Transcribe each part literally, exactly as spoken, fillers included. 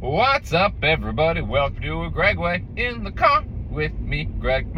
What's up, everybody? Welcome to a Greg Way in the car with me, Greg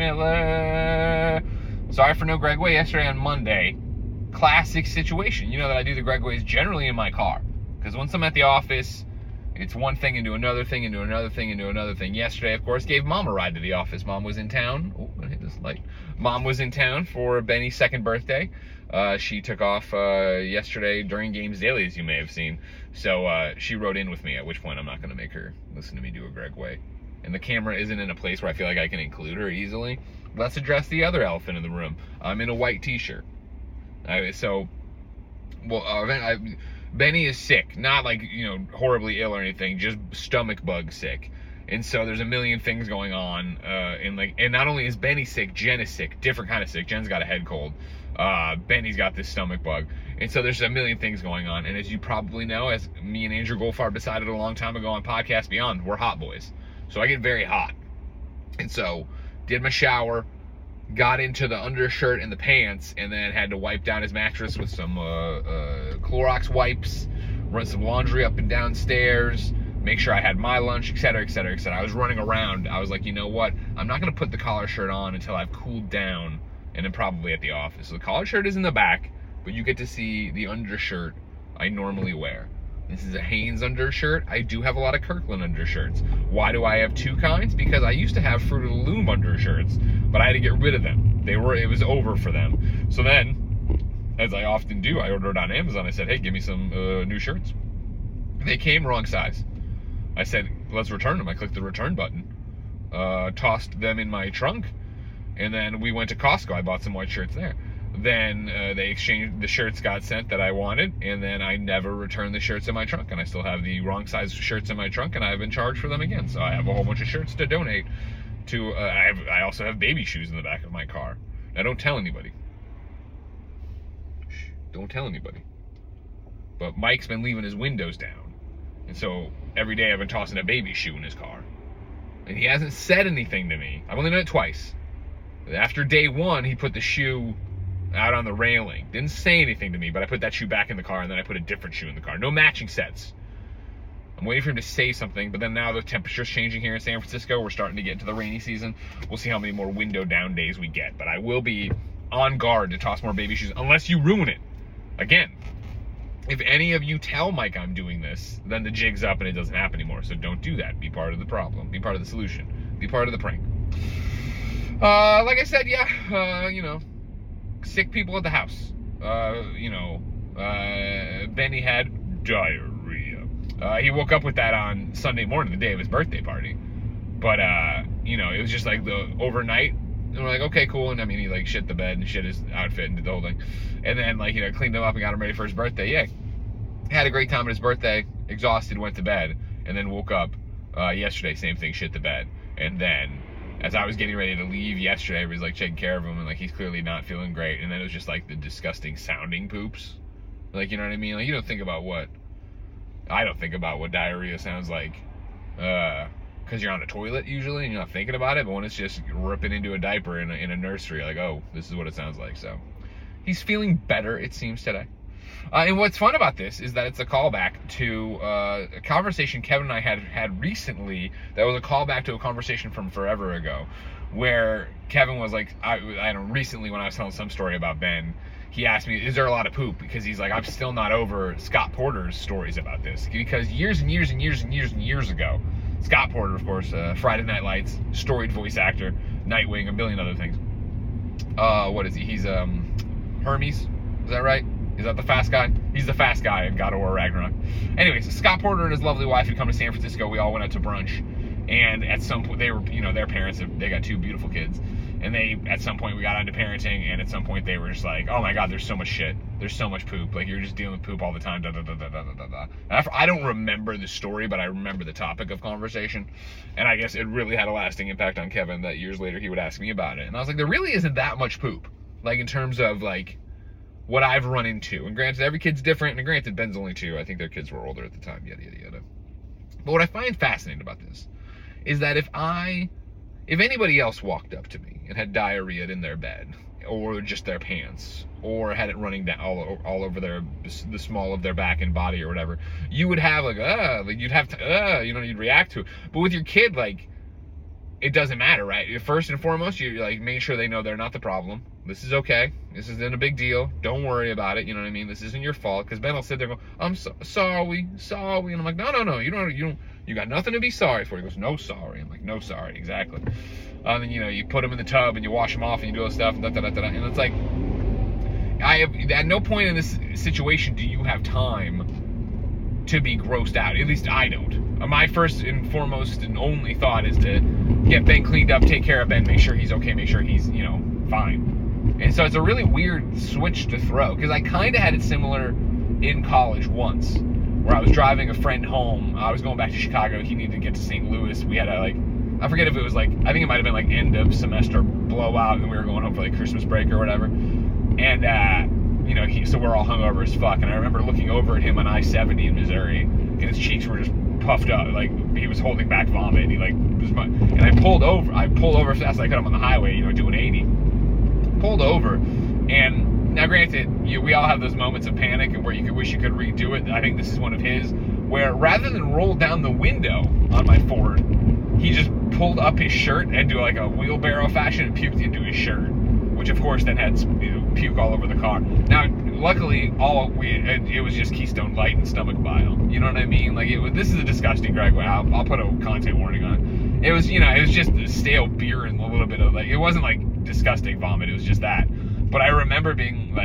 Miller. Sorry for no Greg Way yesterday on Monday. Classic situation. You know that I do the Greg Ways generally in my car. Because once I'm at the office, it's one thing into another thing into another thing into another thing. Yesterday, of course, gave Mom a ride to the office. Mom was in town. Oh, I'm gonna hit this light. Mom was in town for Benny's second birthday. Uh, she took off uh, yesterday during Games Daily, as you may have seen. So uh, she rode in with me, at which point I'm not going to make her listen to me do a Greg Way. And the camera isn't in a place where I feel like I can include her easily. Let's address the other elephant in the room. I'm in a white t-shirt. I, so, well, uh, I, Benny is sick. Not like, you know, horribly ill or anything, just stomach bug sick. And so there's a million things going on. Uh, and like, and not only is Benny sick, Jen is sick. Different kind of sick. Jen's got a head cold. Uh, Benny's got this stomach bug. And so there's a million things going on. And as you probably know, as me and Andrew Goldfarb decided a long time ago on Podcast Beyond, we're hot boys. So I get very hot. And so did my shower, got into the undershirt and the pants, and then had to wipe down his mattress with some uh, uh, Clorox wipes, run some laundry up and downstairs, make sure I had my lunch, et cetera, et cetera, et cetera. I was running around. I was like, you know what? I'm not going to put the collar shirt on until I've cooled down, and then probably at the office. So the collar shirt is in the back, but you get to see the undershirt I normally wear. This is a Hanes undershirt. I do have a lot of Kirkland undershirts. Why do I have two kinds? Because I used to have Fruit of the Loom undershirts, but I had to get rid of them. They were, it was over for them. So then, as I often do, I ordered on Amazon. I said, hey, give me some uh, new shirts. They came wrong size. I said, let's return them. I clicked the return button, uh, tossed them in my trunk, and then we went to Costco. I bought some white shirts there. Then uh, they exchanged, the shirts got sent that I wanted, and then I never returned the shirts in my trunk, and I still have the wrong size shirts in my trunk, and I've been charged for them again. So I have a whole bunch of shirts to donate to. Uh, I, have, I also have baby shoes in the back of my car. Now, don't tell anybody. Shh, don't tell anybody. But Mike's been leaving his windows down, and so every day I've been tossing a baby shoe in his car, and he hasn't said anything to me. I've only done it twice. After day one, he put the shoe out on the railing. Didn't say anything to me, but I put that shoe back in the car, and then I put a different shoe in the car. No matching sets. I'm waiting for him to say something, but then now the temperature's changing here in San Francisco. We're starting to get into the rainy season. We'll see how many more window down days we get, but I will be on guard to toss more baby shoes, unless you ruin it. Again, if any of you tell Mike I'm doing this, then the jig's up and it doesn't happen anymore. So don't do that. Be part of the problem. Be part of the solution. Be part of the prank. Uh, like I said, yeah, uh, you know, sick people at the house. Uh, you know, uh, Benny had diarrhea. Uh, he woke up with that on Sunday morning, the day of his birthday party. But, uh, you know, it was just like the overnight. And we're like, okay, cool. And I mean, he like shit the bed and shit his outfit and did the whole thing. And then, like, you know, cleaned him up and got him ready for his birthday. Yeah. Had a great time at his birthday, exhausted, went to bed, and then woke up uh, yesterday, same thing, shit the bed. And then, as I was getting ready to leave yesterday, I was like taking care of him, and like he's clearly not feeling great. And then it was just like the disgusting sounding poops. Like, you know what I mean? Like, you don't think about what, I don't think about what diarrhea sounds like. Uh, because you're on a toilet usually, and you're not thinking about it. But when it's just ripping into a diaper in a, in a nursery, like, oh, this is what it sounds like. So, he's feeling better, it seems, today. Uh, and what's fun about this is that it's a callback to uh, a conversation Kevin and I had had recently that was a callback to a conversation from forever ago, where Kevin was like, I, I don't know, recently when I was telling some story about Ben, he asked me, is there a lot of poop? Because he's like, I'm still not over Scott Porter's stories about this. Because years and years and years and years and years ago, Scott Porter, of course, uh, Friday Night Lights, storied voice actor, Nightwing, a billion other things. Uh, what is he? He's um, Hermes, is that right? Is that the fast guy? He's the fast guy in God of War Ragnarok. Anyways, Scott Porter and his lovely wife had come to San Francisco. We all went out to brunch. And at some point, they were, you know, their parents, they got two beautiful kids. And they, at some point, we got onto parenting. And at some point, they were just like, oh my God, there's so much shit. There's so much poop. Like, you're just dealing with poop all the time. Da, da, da, da, da, da, da. And I don't remember the story, but I remember the topic of conversation. And I guess it really had a lasting impact on Kevin that years later he would ask me about it. And I was like, there really isn't that much poop. Like, in terms of, like, what I've run into. And granted, every kid's different, and granted, Ben's only two. I think their kids were older at the time, yada, yada, yada. But what I find fascinating about this is that if I, if anybody else walked up to me and had diarrhea in their bed, or just their pants, or had it running down all, all over their the small of their back and body or whatever, you would have like uh like you'd have to uh you know you'd react to it. But with your kid, like, it doesn't matter, right? First and foremost, you're like making sure they know they're not the problem. This is okay. This isn't a big deal. Don't worry about it. You know what I mean? This isn't your fault. Because Ben will sit there and go, I'm so, sorry, sorry. And I'm like, no, no, no. You don't, you don't, you got nothing to be sorry for. He goes, no, sorry. I'm like, no, sorry. Exactly. And then, you know, you put him in the tub and you wash him off and you do all this stuff and da, da, da, da, da. And it's like, I have, at no point in this situation do you have time to be grossed out. At least I don't. My first and foremost and only thought is to get Ben cleaned up, take care of Ben, make sure he's okay, make sure he's, you know, fine. And so it's a really weird switch to throw, because I kind of had it similar in college once, where I was driving a friend home. I was going back to Chicago. He needed to get to Saint Louis. We had a, like, I forget if it was like, I think it might have been like end of semester blowout, and we were going home for like Christmas break or whatever. And, uh, you know, he, so we're all hungover as fuck. And I remember looking over at him on I seventy in Missouri, and his cheeks were just puffed up, like he was holding back vomit. He like was my, and I pulled over. I pulled over as fast as I could. I'm on the highway, you know, doing eighty. Pulled over, and now granted, you, we all have those moments of panic and where you could wish you could redo it. I think this is one of his, where rather than roll down the window on my Ford, he just pulled up his shirt and do like a wheelbarrow fashion and puked into his shirt, which of course then had, you know, puke all over the car. Now, luckily, all we it, it was just Keystone Light and stomach bile. You know what I mean? Like, it was, this is a disgusting, Greg. I'll, I'll put a content warning on it. It was, you know, it was just stale beer and a little bit of like, it wasn't like disgusting vomit. It was just that. But I remember being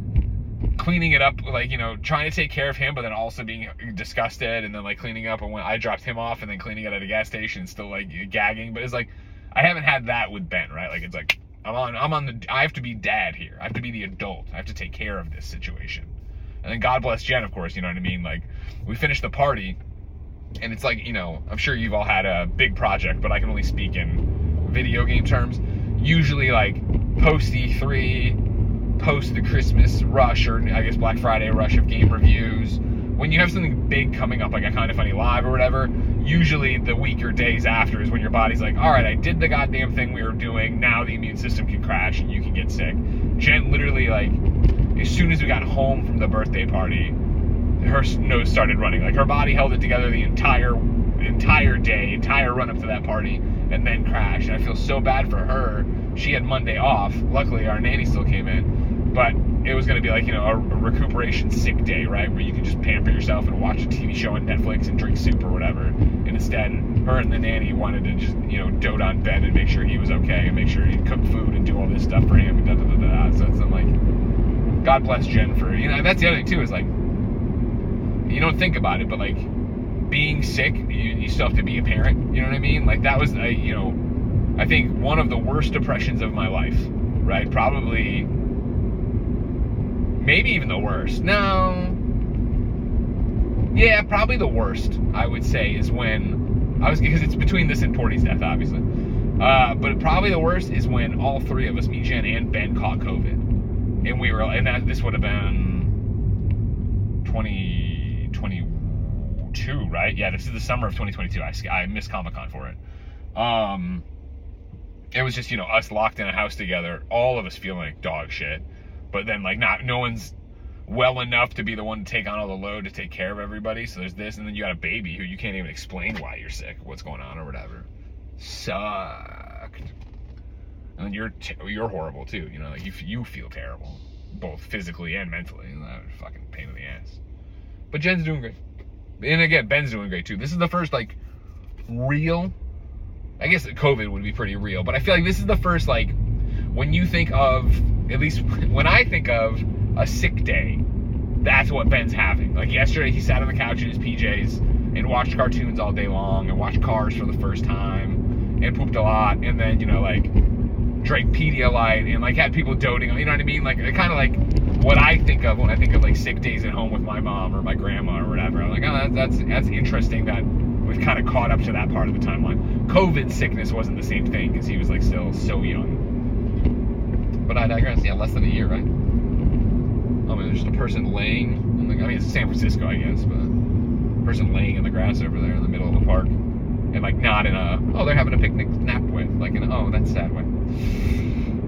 like cleaning it up, like, you know, trying to take care of him, but then also being disgusted, and then like cleaning up, and when I dropped him off, and then cleaning it at a gas station, and still like gagging. But it's like, I haven't had that with Ben, right? Like, it's like, I'm on, I'm on the, I have to be dad here. I have to be the adult. I have to take care of this situation. And then God bless Jen, of course, you know what I mean? Like, we finished the party, and it's like, you know, I'm sure you've all had a big project, but I can only speak in video game terms. Usually, like, post E three, post the Christmas rush, or I guess Black Friday rush of game reviews, when you have something big coming up, like a Kinda Funny Live or whatever, usually the week or days after is when your body's like, all right, I did the goddamn thing we were doing, now the immune system can crash and you can get sick. Jen literally, like, as soon as we got home from the birthday party, her nose started running. Like, her body held it together the entire entire day, entire run up to that party, and then crashed. And I feel so bad for her. She had Monday off. Luckily, our nanny still came in, but it was going to be like, you know, a, a recuperation sick day, right, where you can just pamper yourself and watch a T V show on Netflix and drink soup or whatever. And instead, her and the nanny wanted to just, you know, dote on Ben and make sure he was okay, and make sure he'd cook food and do all this stuff for him, and da da da da da. So it's like, God bless Jen for, you know, that's the other thing too, is like, you don't think about it, but like, being sick, you, you still have to be a parent, you know what I mean? Like, that was, a, you know, I think one of the worst depressions of my life, right? Probably, maybe even the worst. No, yeah, probably the worst, I would say, is when I was, because it's between this and Porty's death, obviously. Uh, but probably the worst is when all three of us, me, Jen, and Ben, caught COVID, and we were, and that this would have been twenty twenty-two, right? Yeah, this is the summer of twenty twenty-two. I I missed Comic-Con for it. Um, it was just, you know, us locked in a house together, all of us feeling like dog shit. But then, like, not, no one's well enough to be the one to take on all the load to take care of everybody. So there's this, and then you got a baby who you can't even explain why you're sick, what's going on or whatever. Sucked. And then you're t- you're horrible too. You know, like you you feel terrible, both physically and mentally. And that was a fucking pain in the ass. But Jen's doing great, and again, Ben's doing great too. This is the first like real. I guess COVID would be pretty real, but I feel like this is the first, like, when you think of, at least when I think of a sick day, that's what Ben's having. Like, yesterday he sat on the couch in his P Js and watched cartoons all day long and watched Cars for the first time and pooped a lot, and then, you know, like, drank Pedialyte and, like, had people doting on, you know what I mean? Like, kind of like what I think of when I think of, like, sick days at home with my mom or my grandma or whatever. I'm like, oh, that's, that's interesting that we've kind of caught up to that part of the timeline. COVID sickness wasn't the same thing because he was, like, still so young. But I digress. Yeah, less than a year, right? I mean, there's just a person laying in the, I mean, it's San Francisco, I guess, but a person laying in the grass over there in the middle of the park. And, like, not in a, oh, they're having a picnic nap way. Like, in a, oh, that's sad way.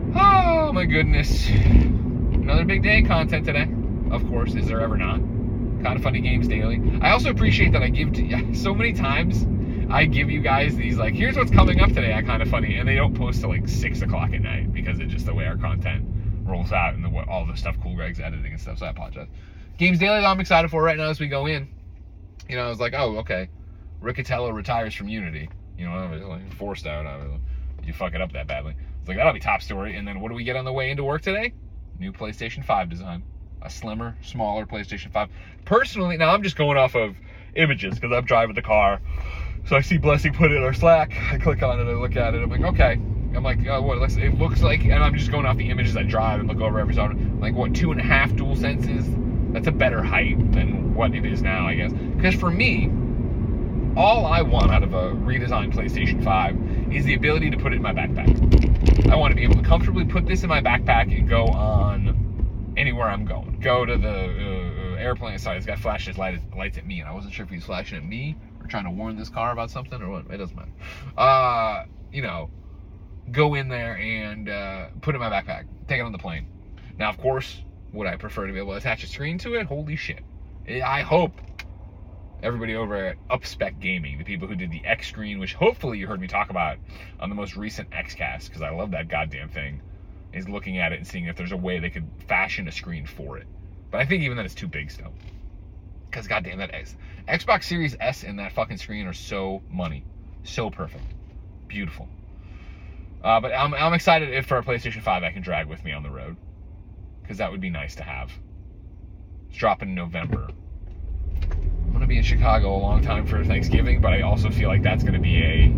Oh my goodness. Another big day of content today. Of course, is there ever not? Kind of Funny Games Daily. I also appreciate that I give to so many times I give you guys these like, here's what's coming up today at Kind of Funny, and they don't post till like six o'clock at night because it's just the way our content rolls out and the, all the stuff Cool Greg's editing and stuff. So I apologize. Games Daily that I'm excited for right now as we go in. You know, I was like, oh, okay. Riccatello retires from Unity. You know, I was like forced out. I was, you fuck it up that badly. It's like, that'll be top story. And then what do we get on the way into work today? New PlayStation five design. A slimmer, smaller PlayStation five. Personally, now I'm just going off of images because I'm driving the car. So I see Blessing put it in our Slack. I click on it, I look at it. I'm like, okay. I'm like, oh, what? It looks like, and I'm just going off the images I drive and look over every zone. Like, what, two and a half dual senses? That's a better height than what it is now, I guess. Because for me, all I want out of a redesigned PlayStation five is the ability to put it in my backpack. I want to be able to comfortably put this in my backpack and go on anywhere I'm going. Go to the uh, airplane. Sorry, this guy flashed his light, lights at me, and I wasn't sure if he was flashing at me or trying to warn this car about something or what. It doesn't matter. Uh, you know, go in there and uh, put it in my backpack. Take it on the plane. Now, of course, would I prefer to be able to attach a screen to it? Holy shit. I hope everybody over at Upspec Gaming, the people who did the X screen, which hopefully you heard me talk about on the most recent XCast, because I love that goddamn thing, is looking at it and seeing if there's a way they could fashion a screen for it. But I think even that is too big still. Because goddamn, that X. Xbox Series S and that fucking screen are so money. So perfect. Beautiful. Uh, but I'm, I'm excited if for a PlayStation five I can drag with me on the road. Because that would be nice to have. It's dropping in November. I'm going to be in Chicago a long time for Thanksgiving, but I also feel like that's going to be a...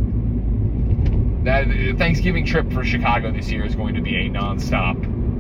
That Thanksgiving trip for Chicago this year is going to be a non-stop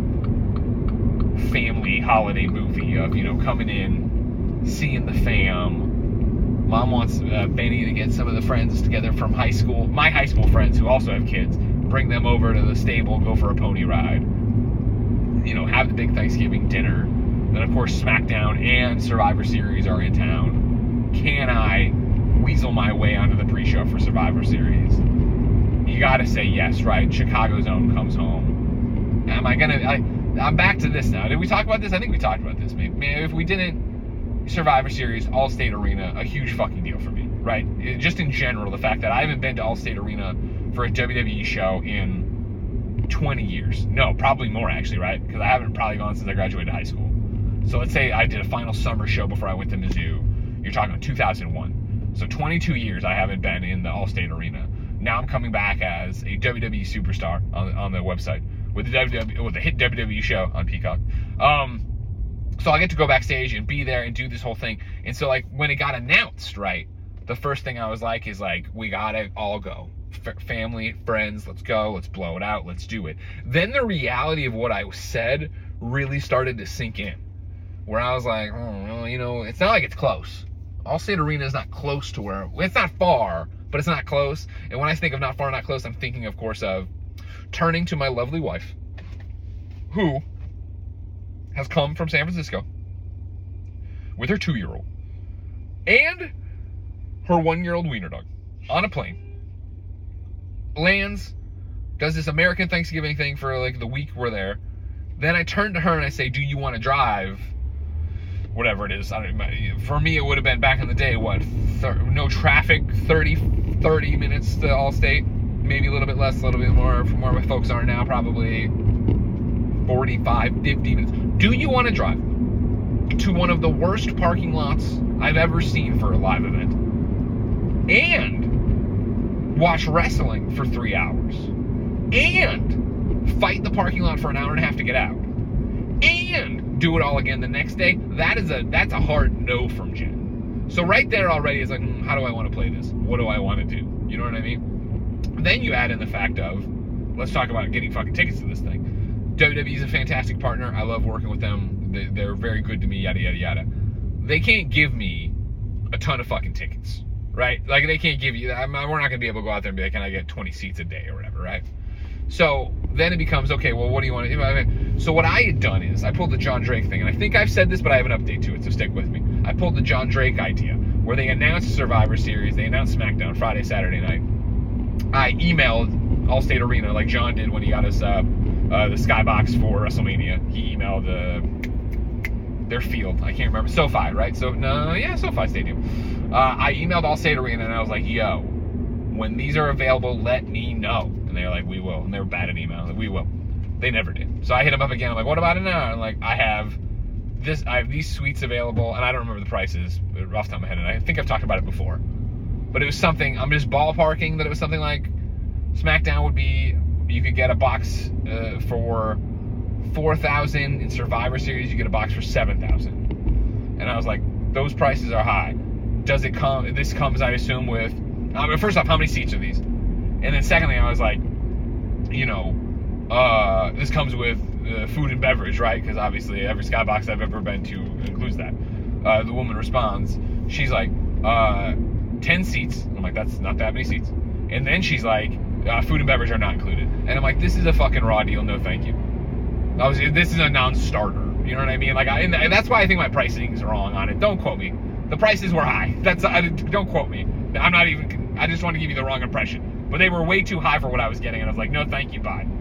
family holiday movie of, you know, coming in, seeing the fam. Mom wants uh, Benny to get some of the friends together from high school, my high school friends who also have kids, bring them over to the stable, go for a pony ride. You know, have the big Thanksgiving dinner. Then, of course, SmackDown and Survivor Series are in town. Can I weasel my way onto the pre-show for Survivor Series? You gotta say yes, right? Chicago's own comes home. Am I gonna... I, I'm back to this now. Did we talk about this? I think we talked about this. Maybe, maybe if we didn't, Survivor Series, Allstate Arena, a huge fucking deal for me, right? It, just in general, the fact that I haven't been to Allstate Arena for a W W E show in twenty years. No, probably more actually, right? Because I haven't probably gone since I graduated high school. So let's say I did a final summer show before I went to Mizzou. You're talking two thousand one. So twenty-two years I haven't been in the Allstate Arena. Now I'm coming back as a W W E superstar on, on the website with the W W E, with the hit W W E show on Peacock. Um, so I get to go backstage and be there and do this whole thing. And so like when it got announced, right, the first thing I was like is like, we gotta all go. F- family, friends, let's go, let's blow it out, let's do it. Then the reality of what I said really started to sink in. Where I was like, oh, well, you know, it's not like it's close. Allstate Arena is not close to where, it's not far, but it's not close. And when I think of not far, not close, I'm thinking, of course, of turning to my lovely wife, who has come from San Francisco with her two-year-old and her one-year-old wiener dog on a plane. Lands, does this American Thanksgiving thing for like the week we're there. Then I turn to her and I say, do you want to drive? Whatever it is. I don't, for me, it would have been back in the day, what, thir- no traffic, thirty, thirty minutes to Allstate. Maybe a little bit less, a little bit more from where my folks are now, probably forty-five, fifty minutes. Do you want to drive to one of the worst parking lots I've ever seen for a live event and watch wrestling for three hours and fight the parking lot for an hour and a half to get out and do it all again the next day? That is a that's a hard no from Jen. So right there already is like, mm, how do I want to play this? What do I want to do? You know what I mean? Then you add in the fact of, let's talk about getting fucking tickets to this thing. W W E is a fantastic partner. I love working with them. They're very good to me, yada, yada, yada. They can't give me a ton of fucking tickets, right? Like, they can't give you that. We're not going to be able to go out there and be like, can I get twenty seats a day or whatever, right? So then it becomes, okay, well, what do you want to do? So what I had done is I pulled the John Drake thing, and I think I've said this, but I have an update to it, so stick with me. I pulled the John Drake idea, where they announced Survivor Series, they announced SmackDown Friday, Saturday night. I emailed Allstate Arena like John did when he got us uh, uh, the Skybox for WrestleMania. He emailed uh, their field. I can't remember. SoFi, right? So no, yeah, SoFi Stadium. Uh, I emailed Allstate Arena and I was like, yo, when these are available, let me know. And they were like, we will. And they were bad at email. Like, we will. They never did. So I hit them up again. I'm like, what about it now? And like, I have this. I have these suites available, and I don't remember the prices off the top of my head. And I think I've talked about it before. But it was something. I'm just ballparking that it was something like SmackDown would be. You could get a box uh, for four thousand in Survivor Series. You get a box for seven thousand. And I was like, those prices are high. Does it come? This comes, I assume, with. Uh, first off, how many seats are these? And then secondly, I was like, you know. Uh, this comes with uh, food and beverage, right? Because obviously every Skybox I've ever been to includes that. Uh, the woman responds, she's like, uh, ten seats. I'm like, that's not that many seats. And then she's like, uh, food and beverage are not included. And I'm like, this is a fucking raw deal, no thank you. I was, this is a non-starter, you know what I mean? Like, I, and that's why I think my pricing is wrong on it. Don't quote me. The prices were high. That's I, don't quote me. I'm not even, I just want to give you the wrong impression. But they were way too high for what I was getting, and I was like, no thank you, bye.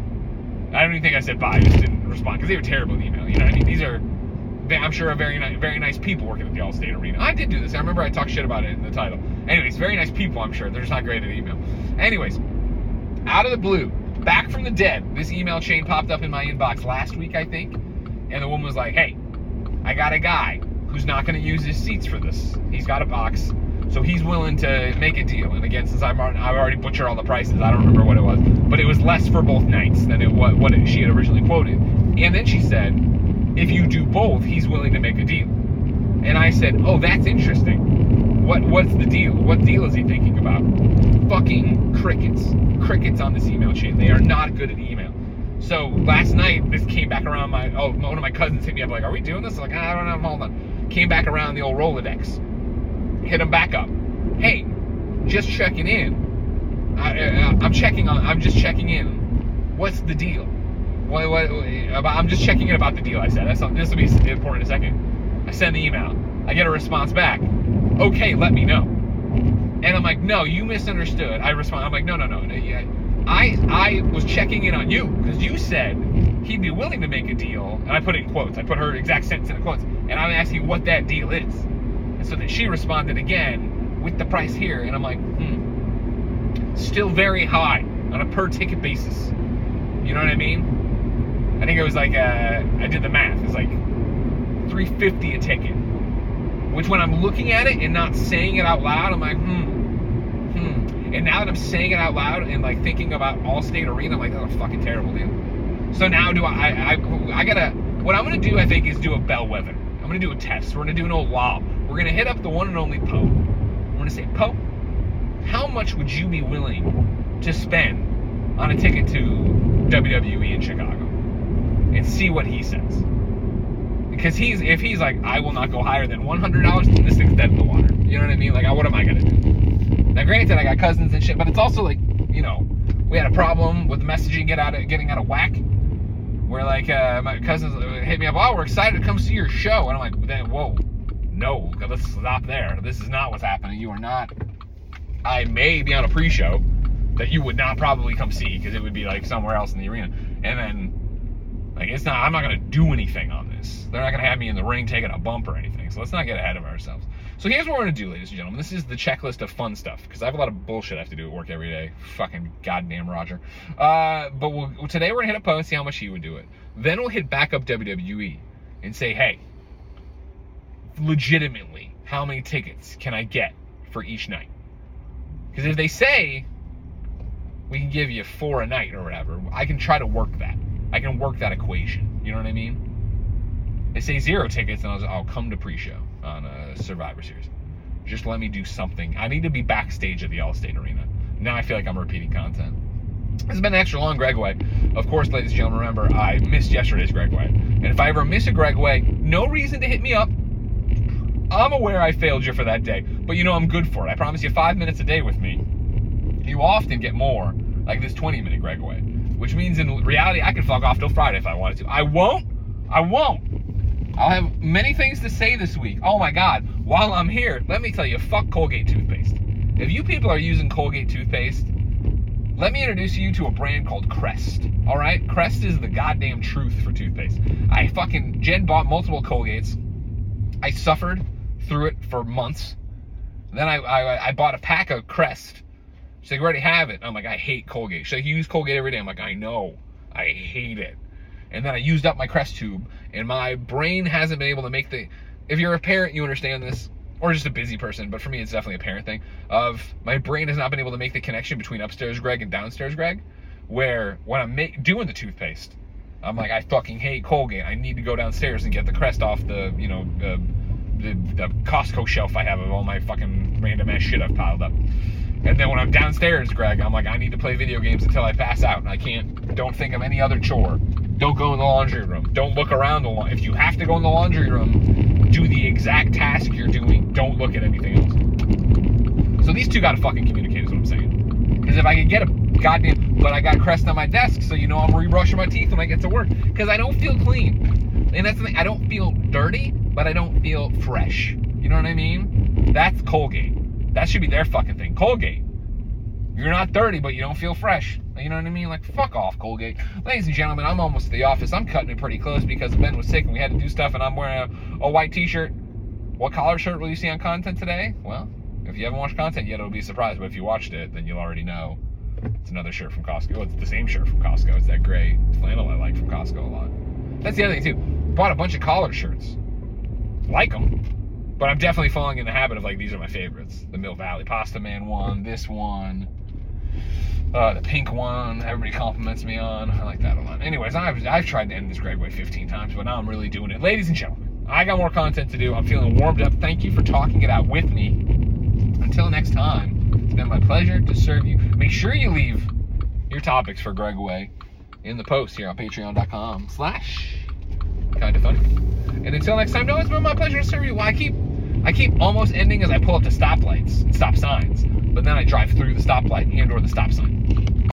I don't even think I said bye. I just didn't respond because they were terrible in email. You know what I mean? These are, I'm sure, very nice, very nice people working at the Allstate Arena. I did do this. I remember I talked shit about it in the title. Anyways, very nice people, I'm sure. They're just not great at email. Anyways, out of the blue, back from the dead, this email chain popped up in my inbox last week, I think. And the woman was like, hey, I got a guy who's not going to use his seats for this. He's got a box. So he's willing to make a deal. And again, since I've already, I've already butchered all the prices, I don't remember what it was. But it was less for both nights than it what, what it, she had originally quoted. And then she said, if you do both, he's willing to make a deal. And I said, oh, that's interesting. What What's the deal? What deal is he thinking about? Fucking crickets. Crickets on this email chain. They are not good at email. So last night, this came back around my, oh, one of my cousins hit me up like, are we doing this? I'm like, I don't know, hold on. Came back around the old Rolodex. Hit him back up. Hey, just checking in. I, I, I'm checking on. I'm just checking in. What's the deal? What, what, I'm just checking in about the deal. I said. That's this will be important in a second. I send the email. I get a response back. Okay, let me know. And I'm like, no, you misunderstood. I respond. I'm like, no, no, no. I I was checking in on you because you said he'd be willing to make a deal, and I put it in quotes. I put her exact sentence in quotes, and I'm asking what that deal is. And so then she responded again with the price here, and I'm like, hmm, still very high on a per ticket basis. You know what I mean? I think it was like, uh, I did the math. It's like three fifty a ticket. Which when I'm looking at it and not saying it out loud, I'm like, hmm, hmm. And now that I'm saying it out loud and like thinking about Allstate Arena, I'm like, that's a fucking terrible deal. So now do I, I, I, I gotta, what I'm gonna do, I think, is do a bellwether. I'm gonna do a test. We're gonna do an old lob. We're going to hit up the one and only Poe. We're going to say, Poe, how much would you be willing to spend on a ticket to W W E in Chicago? And see what he says. Because he's if he's like, I will not go higher than one hundred dollars, then this thing's dead in the water. You know what I mean? Like, what am I going to do? Now, granted, I got cousins and shit, but it's also like, you know, we had a problem with messaging get out of, getting out of whack. Where, like, uh, my cousins hit me up, oh, we're excited to come see your show. And I'm like, whoa. No, let's stop there. This is not what's happening. You are not. I may be on a pre-show that you would not probably come see because it would be like somewhere else in the arena. And then, like, it's not. I'm not gonna do anything on this. They're not gonna have me in the ring taking a bump or anything. So let's not get ahead of ourselves. So here's what we're gonna do, ladies and gentlemen. This is the checklist of fun stuff because I have a lot of bullshit I have to do at work every day. Fucking goddamn Roger. Uh, but we'll, today we're gonna hit up Poe and see how much he would do it. Then we'll hit back up W W E and say, hey, legitimately, how many tickets can I get for each night? Because if they say we can give you four a night or whatever, I can try to work that. I can work that equation. You know what I mean? They say zero tickets, and I'll, I'll come to pre-show on a Survivor Series. Just let me do something. I need to be backstage at the Allstate Arena. Now I feel like I'm repeating content. This has been an extra long Gregway. Of course, ladies and gentlemen, remember, I missed yesterday's Gregway. And if I ever miss a Gregway, no reason to hit me up. I'm aware I failed you for that day, but you know I'm good for it. I promise you five minutes a day with me. You often get more, like this twenty minute Gregway, which means in reality I could fuck off till Friday if I wanted to. I won't. I won't. I'll have many things to say this week. Oh my God. While I'm here, let me tell you, fuck Colgate toothpaste. If you people are using Colgate toothpaste, let me introduce you to a brand called Crest. All right, Crest is the goddamn truth for toothpaste. I fucking Jen bought multiple Colgates. I suffered through it for months. Then I I, I bought a pack of Crest. She's like, "We already have it." I'm like, "I hate Colgate." She's like, "You use Colgate every day." I'm like, "I know, I hate it." And then I used up my Crest tube, and my brain hasn't been able to make the. If you're a parent, you understand this. Or just a busy person, but for me, it's definitely a parent thing, of my brain has not been able to make the connection between upstairs Greg and downstairs Greg, where when I'm make, doing the toothpaste, I'm like, I fucking hate Colgate. I need to go downstairs and get the Crest off the, you know, uh, the, the Costco shelf I have of all my fucking random ass shit I've piled up. And then when I'm downstairs, Greg, I'm like, I need to play video games until I pass out, and I can't, don't think of any other chore. Don't go in the laundry room. Don't look around the laundry. If you have to go in the laundry room, do the exact task you're doing. Don't look at anything else. So these two gotta fucking communicate is what I'm saying. Because if I could get a goddamn, but I got Crest on my desk, so you know I'm re-brushing my teeth when I get to work. Because I don't feel clean. And that's the thing, I don't feel dirty, but I don't feel fresh. You know what I mean? That's Colgate. That should be their fucking thing. Colgate. You're not dirty, but you don't feel fresh. You know what I mean? Like, fuck off, Colgate. Ladies and gentlemen, I'm almost at the office. I'm cutting it pretty close because Ben was sick and we had to do stuff, and I'm wearing a, a white t-shirt. What collar shirt will you see on content today? Well, if you haven't watched content yet, it'll be a surprise. But if you watched it, then you'll already know it's another shirt from Costco. Oh, it's the same shirt from Costco. It's that gray flannel I like from Costco a lot. That's the other thing, too. Bought a bunch of collar shirts. Like them. But I'm definitely falling in the habit of, like, these are my favorites. The Mill Valley Pasta Man one, this one. Uh, the pink one, everybody compliments me on. I like that a lot. Anyways, I've, I've tried to end this Greg way fifteen times, but now I'm really doing it. Ladies and gentlemen, I got more content to do. I'm feeling warmed up. Thank you for talking it out with me. Until next time, it's been my pleasure to serve you. Make sure you leave your topics for Greg Way in the post here on patreon.com slash kind of funny. And until next time, no, it's been my pleasure to serve you. Well, I keep, I keep almost ending as I pull up to stoplights and stop signs. But then I drive through the stoplight and or the stop sign.